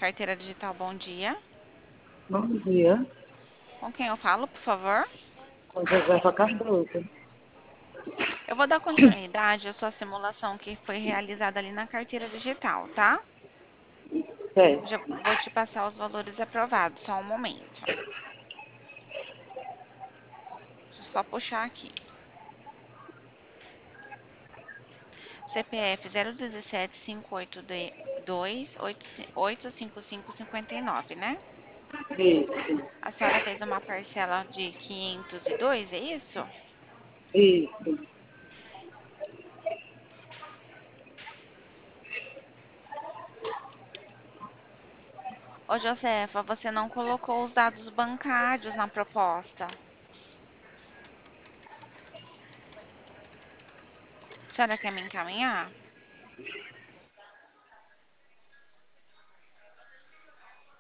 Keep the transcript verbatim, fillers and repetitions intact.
Carteira Digital, bom dia. Bom dia, Com quem eu falo, por favor? com Josefa Cardoso. Eu vou dar continuidade à sua simulação que foi realizada ali na carteira digital, tá? Já Certo. vou te passar os valores aprovados, só um momento. Deixa eu só puxar aqui. C P F zero um sete cinco oito dois oito cinco cinco cinco nove, né? Isso, A senhora fez uma parcela de quinhentos e dois, é isso? isso, Ô, Josefa, você não colocou os dados bancários na proposta. A senhora quer me encaminhar?